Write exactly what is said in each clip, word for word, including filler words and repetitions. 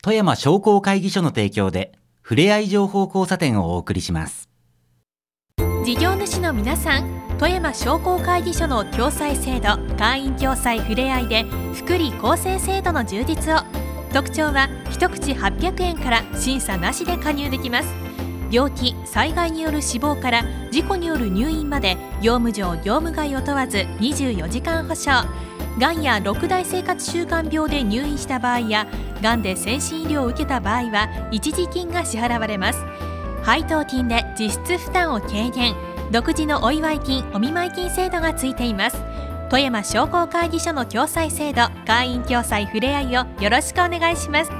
富山商工会議所の提供でふれあい情報交差点をお送りします。 事業主の皆さん、富山商工会議所の共済制度、会員共済ふれあいで福利厚生制度の充実を。特徴は一口はっぴゃくえんから審査なしで加入できます。病気・災害による死亡から事故による入院まで業務上業務外を問わずにじゅうよじかん保証。がんやろく大生活習慣病で入院した場合やがんで先進医療を受けた場合は一時金が支払われます。配当金で実質負担を軽減。独自のお祝い金・お見舞い金制度がついています。富山商工会議所の共済制度、会員共済ふれあいをよろしくお願いします。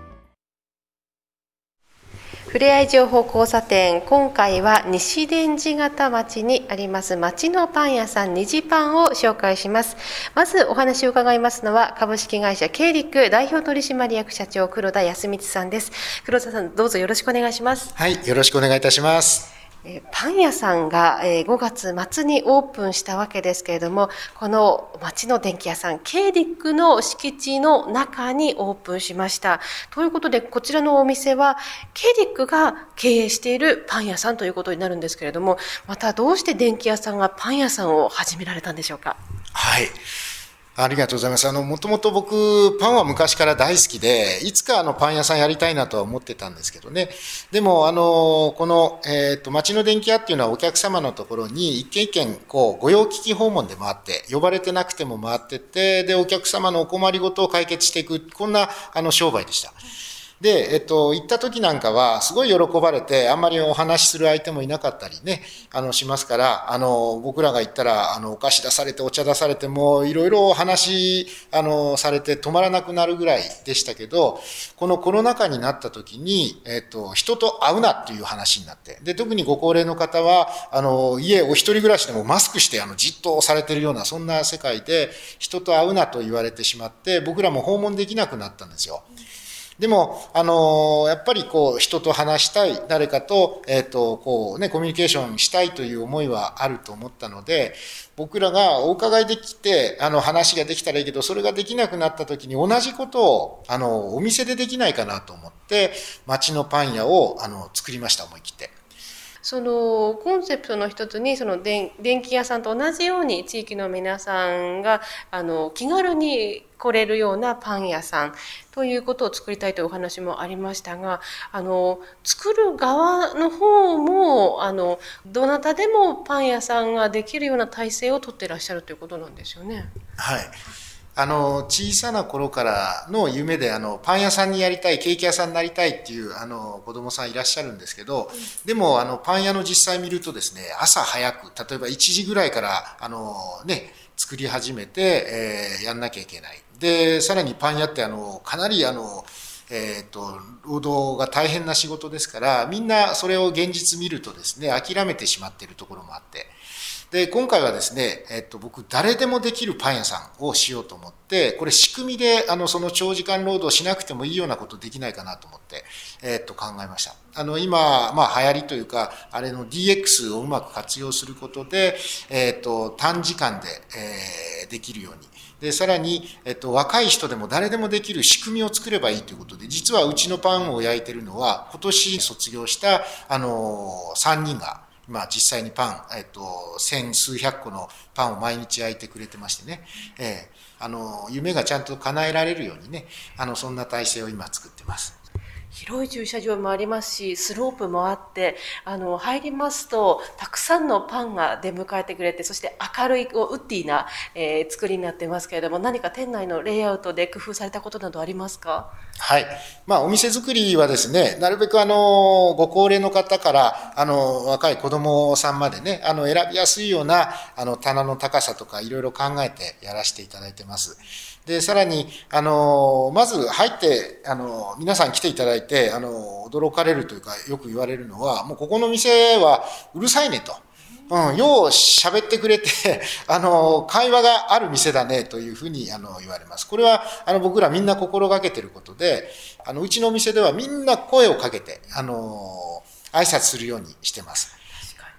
ふれあい情報交差点、今回は西電寺方町にあります町のパン屋さん、にじパンを紹介します。まずお話を伺いますのは株式会社ケイリック代表取締役社長黒田康光さんです。黒田さん、どうぞよろしくお願いします。 はい、よろしくお願いいたします。 パン屋さんがごがつ末にオープンしたわけですけれども、この町の電気屋さん、ケイリックの敷地の中にオープンしました。ということで、こちらのお店はケイリックが経営しているパン屋さんということになるんですけれども、またどうして電気屋さんがパン屋さんを始められたんでしょうか。 はい。ありがとうございます。あの、もともと僕、パンは昔から大好きで、いつかあの、パン屋さんやりたいなとは思ってたんですけどね。でも、あの、この、えっと、町の電気屋っていうのはお客様のところに一軒一軒、こう、御用聞き訪問で回って、呼ばれてなくても回ってって、で、お客様のお困りごとを解決していく、こんな、あの、商売でした。で、えっと、行った時なんかは、すごい喜ばれて、あんまりお話しする相手もいなかったりね、あの、しますから、あの、僕らが行ったら、あの、お菓子出されて、お茶出されて、もう、いろいろお話、あの、されて止まらなくなるぐらいでしたけど、このコロナ禍になった時に、えっと、人と会うなっていう話になって、で、特にご高齢の方は、あの、家、お一人暮らしでもマスクして、あの、じっとされてるような、そんな世界で、人と会うなと言われてしまって、僕らも訪問できなくなったんですよ。でも、あのー、やっぱりこう、人と話したい、誰かと、えっと、こうね、コミュニケーションしたいという思いはあると思ったので、僕らがお伺いできて、あの、話ができたらいいけど、それができなくなった時に同じことを、あの、お店でできないかなと思って、町のパン屋を、あの、作りました、思い切って。 そのコンセプトの一つに、その電気屋さんと同じように地域の皆さんがあの気軽に来れるようなパン屋さんということを作りたいというお話もありましたが、あの作る側の方もあのどなたでもパン屋さんができるような体制をとっていらっしゃるということなんですよね。 はい。あの、小さな頃からの夢で、あの、パン屋さんにやりたい、ケーキ屋さんになりたいっていう、あの、子供さんいらっしゃるんですけど、でも、あの、パン屋の実際見るとですね、朝早く、例えばいちじぐらいから、あの、ね、作り始めて、えー、やんなきゃいけない。で、さらにパン屋って、あの、かなり、あの、えっと、労働が大変な仕事ですから、みんなそれを現実見るとですね、諦めてしまっているところもあって、で、今回はですね、えっと、僕、誰でもできるパン屋さんをしようと思って、これ仕組みで、あの、その長時間労働しなくてもいいようなことできないかなと思って、えっと、考えました。あの、今、まあ、流行りというか、あれの ディーエックス をうまく活用することで、えっと、短時間で、えー、できるように。で、さらに、えっと、若い人でも誰でもできる仕組みを作ればいいということで、実はうちのパンを焼いてるのは、今年卒業した、あの、さんにんが、まあ実際にパン、えっと、千数百個のパンを毎日焼いてくれてましてね、えー、あの、夢がちゃんと叶えられるようにね、あの、そんな体制を今作ってます。 広い駐車場もありますし、スロープもあって、あの、入りますと、たくさんのパンが出迎えてくれて、そして明るい、こうウッディな、えー、作りになってますけれども、何か店内のレイアウトで工夫されたことなどありますか？ はい。まあ、お店作りはですね、なるべくあの、ご高齢の方から、あの、若い子供さんまでね、あの、選びやすいような、あの、棚の高さとかいろいろ考えてやらせていただいてます。で、さらに、あの、まず入って、あの、皆さん来ていただいて、あの、驚かれるというか、よく言われるのは、もうここの店はうるさいねと。うん、よう喋ってくれて、あの、会話がある店だねというふうに、あの、言われます。これは、あの、僕らみんな心がけてることで、あの、うちのお店ではみんな声をかけて、あの、挨拶するようにしてます。 確か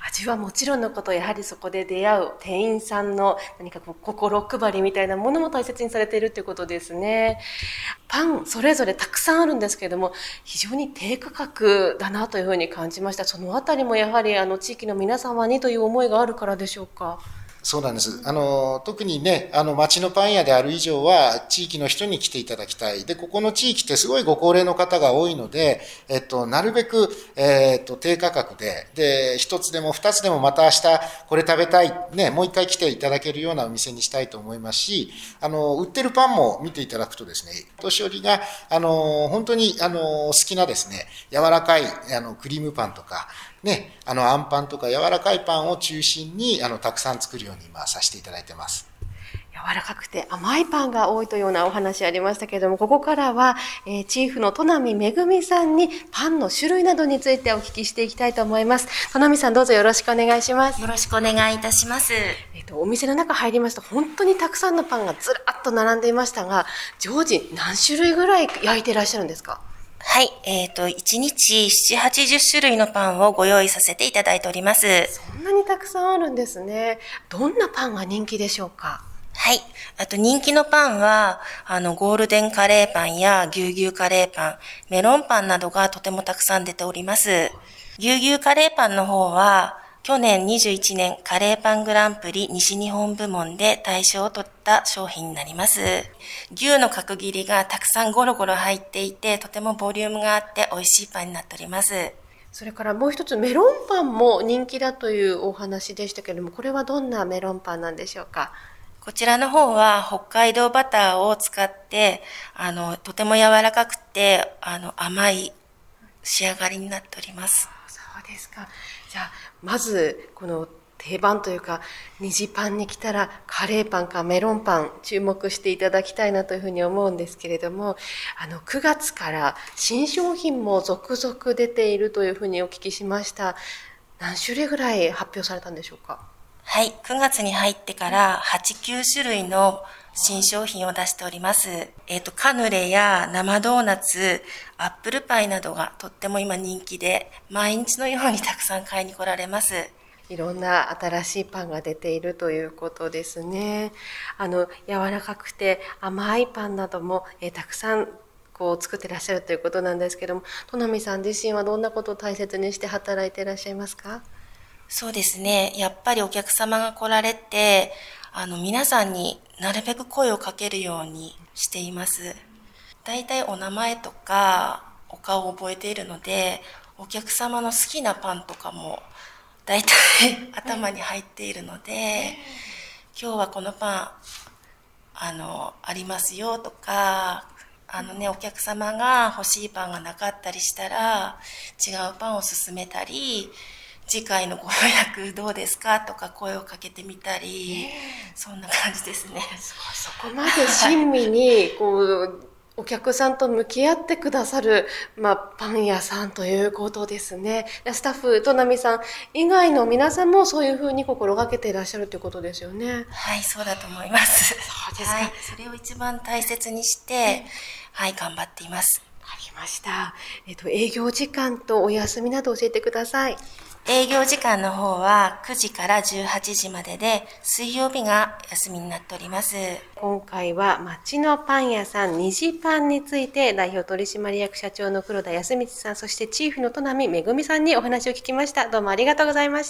味はもちろんのこと、やはりそこで出会う店員さんの何かこう心配りみたいなものも大切にされているということですね。パンそれぞれたくさんあるんですけれども、非常に低価格だなというふうに感じました。そのあたりもやはりあの地域の皆様にという思いがあるからでしょうか。 そうなんです。あの、特にね、あの、町のパン屋である以上は、地域の人に来ていただきたい。で、ここの地域ってすごいご高齢の方が多いので、えっと、なるべく、えっと、低価格で、で、一つでも二つでもまた明日これ食べたい、ね、もう一回来ていただけるようなお店にしたいと思いますし、あの、売ってるパンも見ていただくとですね、お年寄りが、あの、本当に、あの、好きなですね、柔らかい、あの、クリームパンとか、ね、あの、あんパンとか柔らかいパンを中心に、あの、たくさん作るように今させていただいてます。 柔らかくて甘いパンが多いというようなお話ありましたけれども、ここからは、えー、チーフの戸波めぐみさんにパンの種類などについてお聞きしていきたいと思います。戸波さん、どうぞよろしくお願いします。 よろしくお願いいたします。 えっと、お店の中入りますと本当にたくさんのパンがずらっと並んでいましたが、常時何種類ぐらい焼いていらっしゃるんですか？ はい、えっと、いちにちなな、はちじゅっしゅるいのパンをご用意させていただいております。 そんなにたくさんあるんですね。どんなパンが人気でしょうか？ はい。あと人気のパンは、あの、ゴールデンカレーパンや牛牛カレーパン、メロンパンなどがとてもたくさん出ております。牛牛カレーパンの方は、去年にじゅういちねんカレーパングランプリ西日本部門で大賞を取った商品になります。牛の角切りがたくさんゴロゴロ入っていて、とてもボリュームがあって美味しいパンになっております。 それからもう一つメロンパンも人気だというお話でしたけれども、これはどんなメロンパンなんでしょうか？ こちらの方は北海道バターを使って、あの、とても柔らかくて、あの、甘い仕上がりになっております。 そうですか。じゃあ、まず、この定番というか、虹パンに来たらカレーパンかメロンパン注目していただきたいなというふうに思うんですけれども、あの、くがつから新商品も続々出ているというふうにお聞きしました。何種類ぐらい発表されたんでしょうか？ はい、くがつに入ってからはち、きゅうしゅるいの新商品を出しております。えっと、カヌレや生ドーナツ、アップルパイなどがとっても今人気で、毎日のようにたくさん買いに来られます。 いろんな新しいパンが出ているということですね。あの、柔らかくて甘いパンなども、えー、たくさんこう作ってらっしゃるということなんですけども、戸波さん自身はどんなことを大切にして働いていらっしゃいますか？ そうですね。やっぱりお客様が来られて、あの、皆さんになるべく声をかけるようにしています。だいたいお名前とかお顔を覚えているので、お客様の好きなパンとかもだいたい頭に入っているので、今日はこのパン、あの、ありますよとか、あのね、お客様が欲しいパンがなかったりしたら、違うパンを勧めたり、次回のご予約どうですかとか声をかけてみたり、そんな感じですね。 そこまで親身にこうお客さんと向き合ってくださる、まあ、パン屋さんということですね。スタッフ戸波さん以外の皆さんもそういうふうに心がけていらっしゃるということですよね。 はい、そうだと思います。 そうですか。 はい、それを一番大切にして、はい、頑張っています。 わかりました。えっと、営業時間とお休みなど教えてください。 営業時間の方はくじからじゅうはちじまでで、水曜日が休みになっております。 今回は町のパン屋さん虹パンについて代表取締役社長の黒田康光さん、そしてチーフの戸波めぐみさんにお話を聞きました。どうもありがとうございました。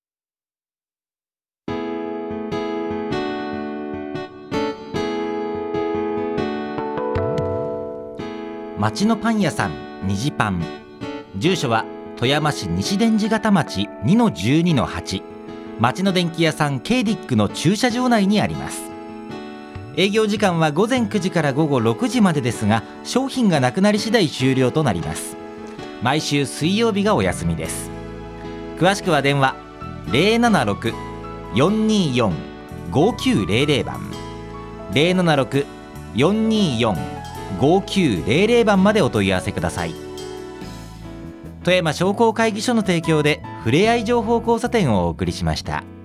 町のパン屋さん虹パン、住所は富山市西電寺方町 にのじゅうにのはち、 町の電気屋さんケイディックの駐車場内にあります。営業時間はごぜんくじからごごろくじまでですが、商品がなくなり次第終了となります。毎週水曜日がお休みです。詳しくは電話 ゼロななろく よんによん ごきゅうゼロゼロ 番 ゼロななろく よんによん ごきゅうゼロゼロ 番までお問い合わせください。富山商工会議所の提供でふれあい情報交差点をお送りしました。